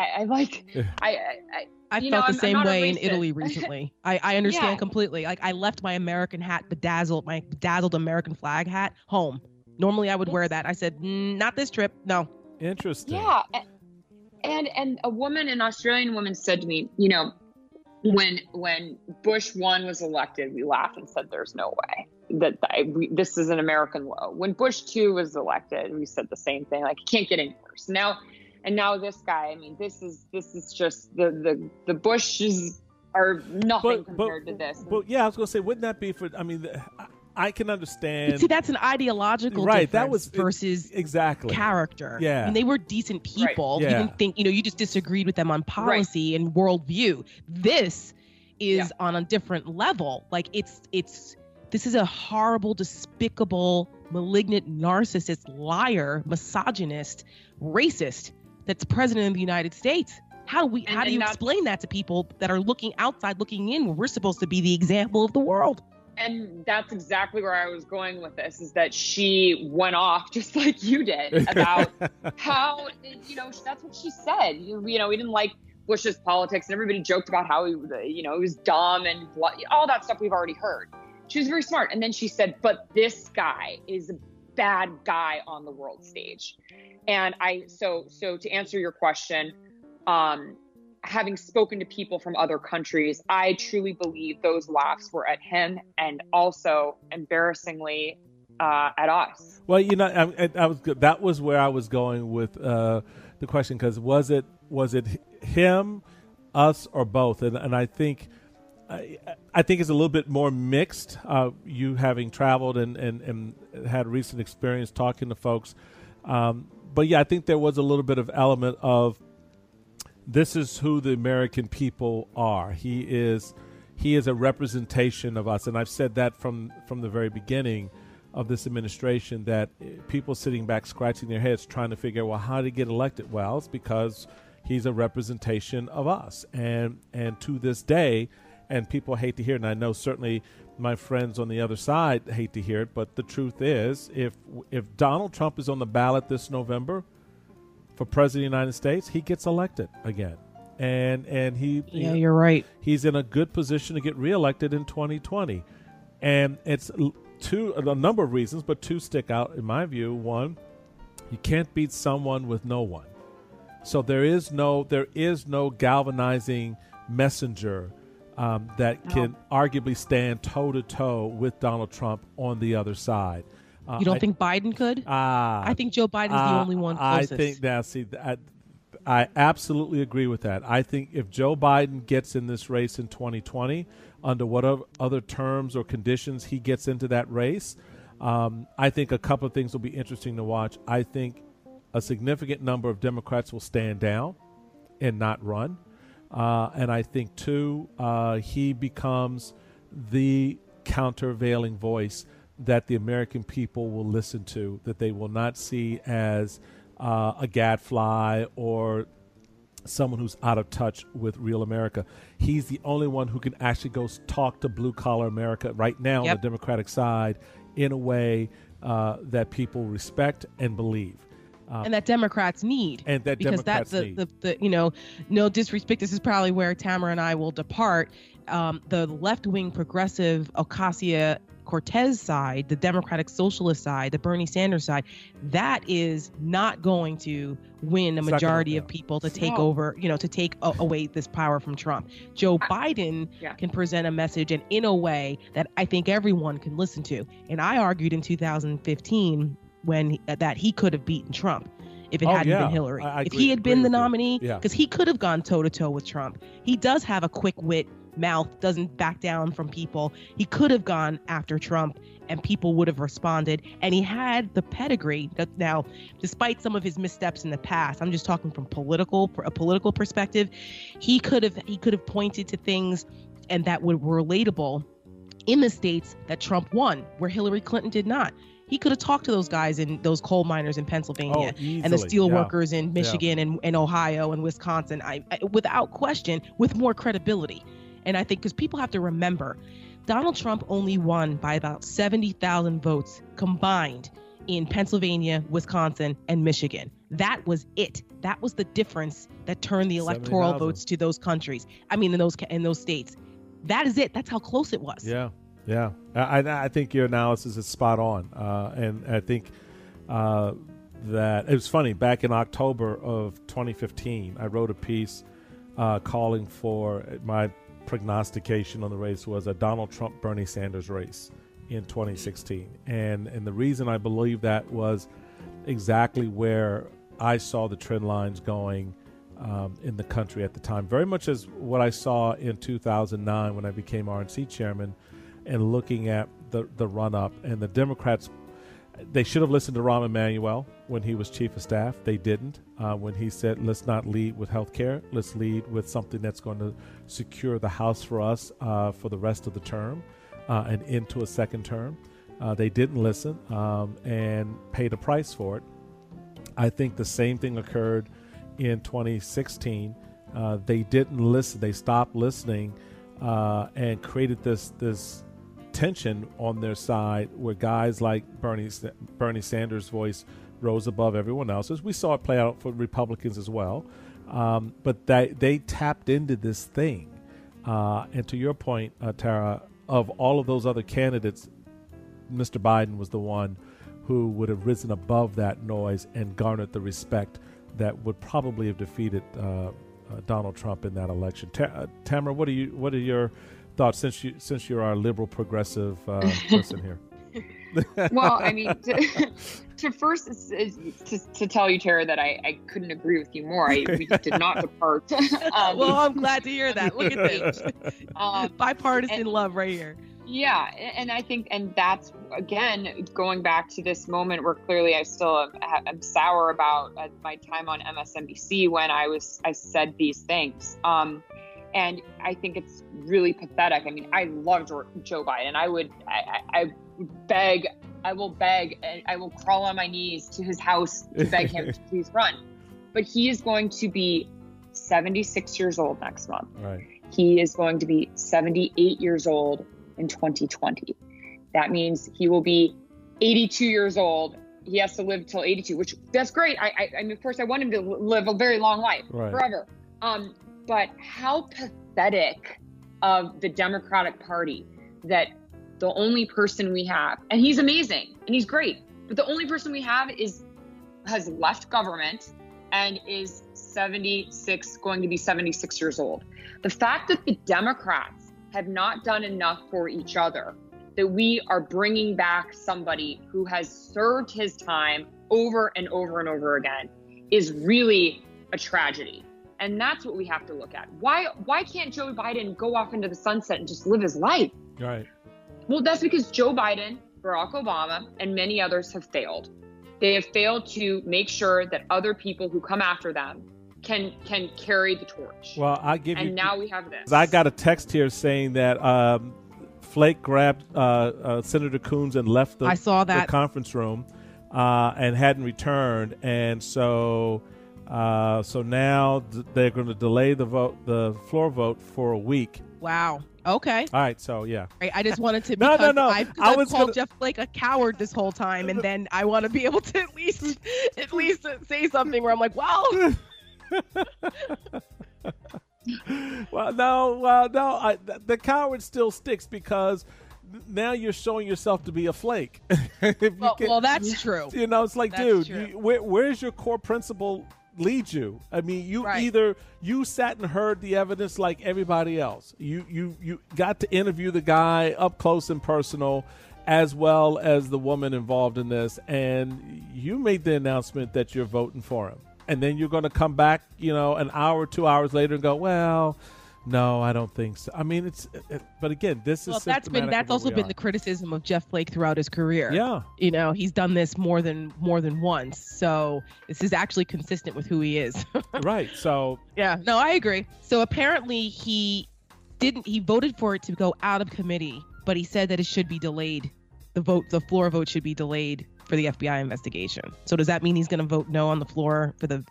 felt the same way in Italy recently. I understand completely. Like, I left my American hat, my bedazzled American flag hat home. Normally I would wear that. I said, not this trip. No. Interesting. Yeah. And a woman, an Australian woman, said to me, when Bush 1 was elected, we laughed and said, there's no way this is an American low. When Bush 2 was elected, we said the same thing. Like, it can't get any worse. Now this guy. I mean, this is just the Bushes are nothing compared to this. But yeah, I was going to say, wouldn't that be for? I mean, I can understand. But see, that's an ideological difference that was versus exactly character. Yeah, I mean, they were decent people. Right. Yeah. You didn't think, you just disagreed with them on policy and worldview. This is on a different level. Like, this is a horrible, despicable, malignant, narcissist, liar, misogynist, racist that's president of the United States. How do you explain that to people that are looking outside, looking in, when we're supposed to be the example of the world? And that's exactly where I was going with this, is that she went off just like you did about how, that's what she said. We didn't like Bush's politics, and everybody joked about how he was dumb and all that stuff we've already heard. She was very smart. And then she said, but this guy is a bad guy on the world stage. And so to answer your question, having spoken to people from other countries, I truly believe those laughs were at him and also, embarrassingly, at us. Well, that was where I was going with the question, because was it him, us, or both? And I think it's a little bit more mixed. You having traveled and had recent experience talking to folks, but yeah, I think there was a little bit of element of, this is who the American people are. He is a representation of us. And I've said that from the very beginning of this administration, that people sitting back scratching their heads trying to figure out, well, how did he get elected? Well, it's because he's a representation of us. And to this day, and people hate to hear it, and I know certainly my friends on the other side hate to hear it, but the truth is, if Donald Trump is on the ballot this November for president of the United States, he gets elected again. And you're right. He's in a good position to get reelected in 2020. And it's a number of reasons, but two stick out in my view. One, you can't beat someone with no one. So there is no galvanizing messenger that can arguably stand toe-to-toe with Donald Trump on the other side. You don't think Biden could? I think Joe Biden's the only one closest. I absolutely agree with that. I think if Joe Biden gets in this race in 2020, under what other terms or conditions he gets into that race, I think a couple of things will be interesting to watch. I think a significant number of Democrats will stand down and not run. And I think, too, he becomes the countervailing voice that the American people will listen to, that they will not see as a gadfly or someone who's out of touch with real America. He's the only one who can actually go talk to blue-collar America right now on the Democratic side in a way that people respect and believe. And that Democrats need. And that because Democrats need. Because that's no disrespect, this is probably where Tamara and I will depart. The left-wing progressive Ocasio-Cortez side, the Democratic Socialist side, the Bernie Sanders side, that is not going to win a majority of people to take over, to take away this power from Trump. Joe Biden can present a message, and in a way that I think everyone can listen to. And I argued in 2015 that he could have beaten Trump if it hadn't been Hillary. If he had been the nominee, because he could have gone toe-to-toe with Trump. He does have a quick wit mouth, doesn't back down from people. He could have gone after Trump and people would have responded. And he had the pedigree. Now, despite some of his missteps in the past, I'm just talking from a political perspective, he could have pointed to things and that were relatable in the states that Trump won, where Hillary Clinton did not. He could have talked to those guys and those coal miners in Pennsylvania and the steel workers in Michigan and Ohio and Wisconsin, without question, with more credibility. And I think because people have to remember, Donald Trump only won by about 70,000 votes combined in Pennsylvania, Wisconsin, and Michigan. That was it. That was the difference that turned the electoral votes to those countries. I mean, in those states. That is it. That's how close it was. Yeah. I think your analysis is spot on. And I think that it was funny. Back in October of 2015, I wrote a piece calling for my prognostication on the race was a Donald Trump-Bernie Sanders race in 2016. And the reason I believe that was exactly where I saw the trend lines going in the country at the time. Very much as what I saw in 2009 when I became RNC chairman, and looking at the run-up. And the Democrats, they should have listened to Rahm Emanuel when he was chief of staff. They didn't. When he said, let's not lead with health care. Let's lead with something that's going to secure the House for us for the rest of the term and into a second term. They didn't listen and paid a price for it. I think the same thing occurred in 2016. They didn't listen. They stopped listening and created this tension on their side, where guys like Bernie Sanders' voice rose above everyone else's. We saw it play out for Republicans as well. But they tapped into this thing. And to your point, Tara, of all of those other candidates, Mr. Biden was the one who would have risen above that noise and garnered the respect that would probably have defeated Donald Trump in that election. Tamara, what are your thoughts since you're our liberal progressive person here? Well, I mean, to first to tell you, Tara, that I couldn't agree with you more. We did not depart. Well, I'm glad to hear that. Look at this. Bipartisan love right here. Yeah, and I think, and that's, again, going back to this moment where clearly I still am sour about my time on MSNBC when I said these things. And I think it's really pathetic. I mean, I love Joe Biden. I will beg, and I will crawl on my knees to his house to beg him to please run. But he is going to be 76 years old next month. Right. He is going to be 78 years old in 2020. That means he will be 82 years old. He has to live till 82, which that's great. I mean, of course, I want him to live a very long life, forever. But how pathetic of the Democratic Party that the only person we have, and he's amazing and he's great, but the only person we have has left government and is 76, going to be 76 years old. The fact that the Democrats have not done enough for each other, that we are bringing back somebody who has served his time over and over and over again, is really a tragedy. And that's what we have to look at. Why can't Joe Biden go off into the sunset and just live his life? Right. Well, that's because Joe Biden, Barack Obama, and many others have failed. They have failed to make sure that other people who come after them can carry the torch. Well, and now we have this. I got a text here saying that Flake grabbed Senator Coons and left the conference room and hadn't returned, and so now they're going to delay the floor vote for a week. Wow. Okay. All right. So yeah. Right, I just wanted to. No. I've called Jeff Flake a coward this whole time, and then I want to be able to at least say something where I'm like, well. Well, no. The coward still sticks because now you're showing yourself to be a flake. Well, that's true. You know, it's like, that's dude, where's your core principle lead you? I mean, either you sat and heard the evidence like everybody else. You got to interview the guy up close and personal, as well as the woman involved in this, and you made the announcement that you're voting for him. And then you're going to come back, an hour or 2 hours later and go, well, no, I don't think so. I mean, but again, this is that's also been the criticism of Jeff Flake throughout his career. Yeah, he's done this more than once. So this is actually consistent with who he is. Right. So yeah, no, I agree. So apparently he voted for it to go out of committee, but he said that it should be delayed. The floor vote should be delayed for the FBI investigation. So does that mean he's going to vote no on the floor for the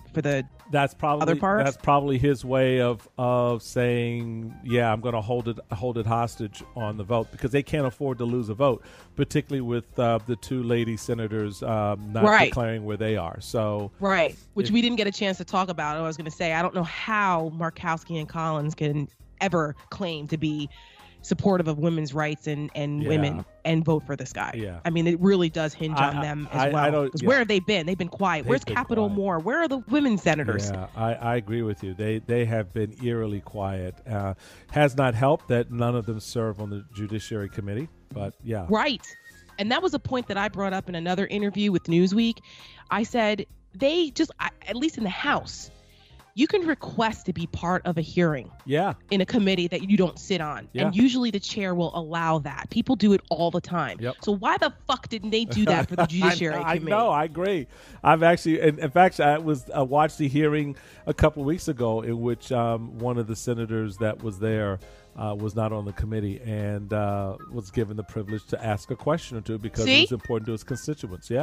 other parts? That's probably his way of saying, yeah, I'm going to hold it hostage on the vote, because they can't afford to lose a vote, particularly with the two lady senators not declaring where they are. So which we didn't get a chance to talk about. I was going to say, I don't know how Murkowski and Collins can ever claim to be supportive of women's rights and women and vote for this guy. Yeah. I mean, it really does hinge on them as well. Because where have they been? They've been quiet. Where's Capital Moore? Where are the women senators? Yeah, I agree with you. They have been eerily quiet. Has not helped that none of them serve on the Judiciary Committee, but yeah. Right. And that was a point that I brought up in another interview with Newsweek. I said, they just, at least in the House, you can request to be part of a hearing in a committee that you don't sit on. Yeah. And usually the chair will allow that. People do it all the time. Yep. So why the fuck didn't they do that for the Judiciary Committee? I know, I agree. I've actually, in fact, I watched the hearing a couple of weeks ago in which one of the senators that was there was not on the committee and was given the privilege to ask a question or two because it was important to his constituents. Yeah.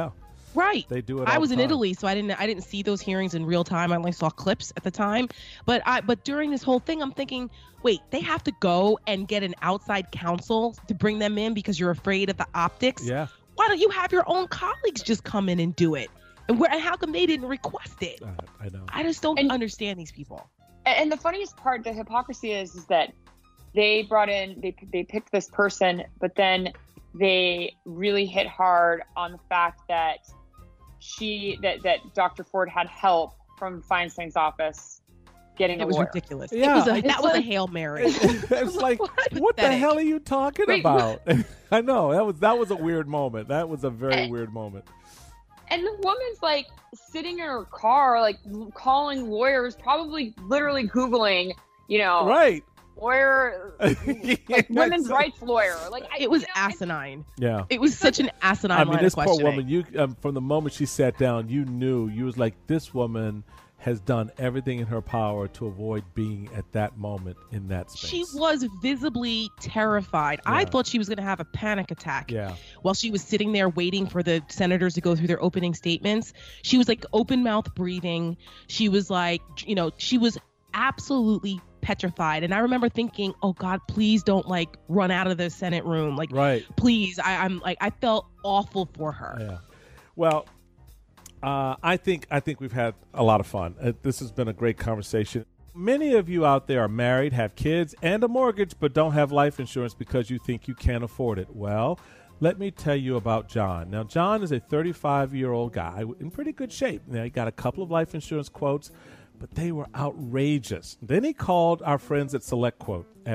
Right. They do it. I all was the in time. Italy, so I didn't see those hearings in real time. I only saw clips at the time. But during this whole thing, I'm thinking, wait, they have to go and get an outside counsel to bring them in because you're afraid of the optics? Yeah. Why don't you have your own colleagues just come in and do it? And how come they didn't request it? I know. I just don't understand these people. And the funniest part, the hypocrisy is that they brought in, they picked this person, but then they really hit hard on the fact that that Dr. Ford had help from Feinstein's office getting It a was lawyer. ridiculous. Yeah. That was a Hail Mary. It's like, what the hell are you talking about? I know that was a weird moment. That was a very weird moment. And the woman's like sitting in her car, like calling lawyers, probably literally Googling, Right. lawyer, like women's rights lawyer. Like It was asinine. Yeah. It was such an asinine I mean, line this of poor questioning. woman, you from the moment she sat down, you was like, this woman has done everything in her power to avoid being at that moment in that space. She was visibly terrified. Yeah. I thought she was going to have a panic attack. Yeah. While she was sitting there waiting for the senators to go through their opening statements, she was like open mouth breathing. She was like, she was absolutely petrified. And I remember thinking, oh God, please don't like run out of the Senate room. Like, Right. please. I felt awful for her. Yeah. Well, I think we've had a lot of fun. This has been a great conversation. Many of you out there are married, have kids, and a mortgage, but don't have life insurance because you think you can't afford it. Well, let me tell you about John. Now, John is a 35-year-old guy in pretty good shape. Now, he got a couple of life insurance quotes, but they were outrageous. Then he called our friends at SelectQuote at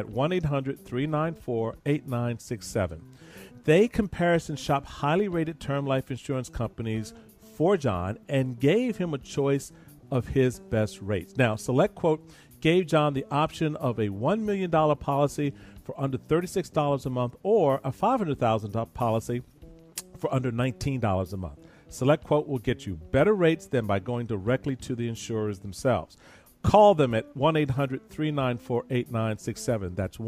1-800-394-8967. They comparison shop highly rated term life insurance companies for John and gave him a choice of his best rates. Now, SelectQuote gave John the option of a $1 million policy for under $36 a month or a $500,000 policy for under $19 a month. SelectQuote will get you better rates than by going directly to the insurers themselves. Call them at 1-800-394-8967. That's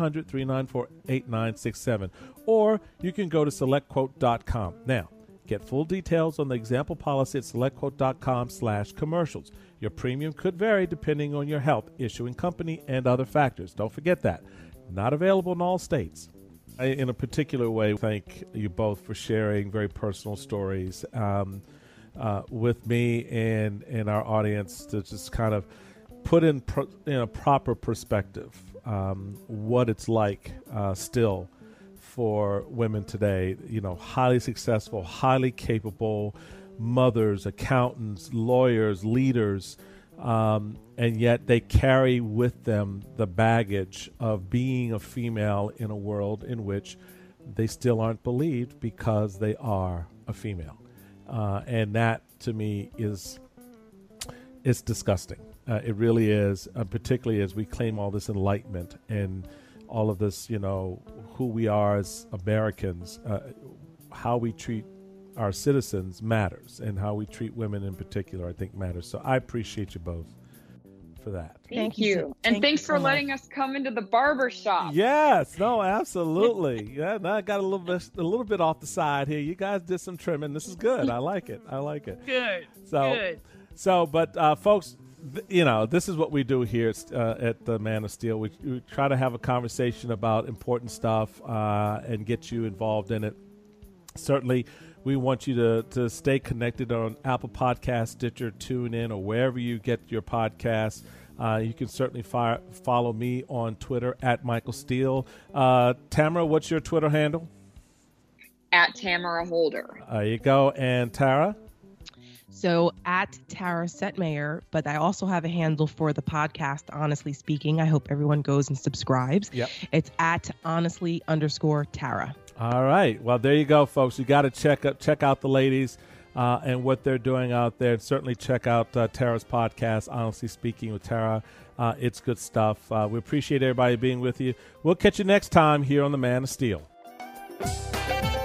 1-800-394-8967. Or you can go to SelectQuote.com. Now, get full details on the example policy at SelectQuote.com/commercials. Your premium could vary depending on your health, issuing company, and other factors. Don't forget that. Not available in all states. I, in a particular way, thank you both for sharing very personal stories with me and our audience to just kind of put in a proper perspective what it's like still for women today, highly successful, highly capable mothers, accountants, lawyers, leaders, and yet they carry with them the baggage of being a female in a world in which they still aren't believed because they are a female. And that, to me, it's disgusting. It really is, particularly as we claim all this enlightenment and all of this, who we are as Americans, how we treat our citizens matters, and how we treat women in particular, I think, matters. So I appreciate you both for that. Thank you. And thanks for letting us come into the barber shop. Yes, no, absolutely. Yeah, now I got a little bit off the side here. You guys did some trimming. This is good. I like it. Good. But folks, this is what we do here at the Man of Steel. We try to have a conversation about important stuff and get you involved in it. Certainly, we want you to stay connected on Apple Podcasts, Stitcher, TuneIn, or wherever you get your podcasts. You can certainly follow me on Twitter at Michael Steele. Tamara, what's your Twitter handle? At Tamara Holder. There you go. And Tara? So at Tara Setmayer, but I also have a handle for the podcast, Honestly Speaking. I hope everyone goes and subscribes. Yep. It's at honestly_Tara. All right. Well, there you go, folks. You got to check out the ladies and what they're doing out there. And certainly check out Tara's podcast, Honestly Speaking with Tara. It's good stuff. We appreciate everybody being with you. We'll catch you next time here on The Man of Steel.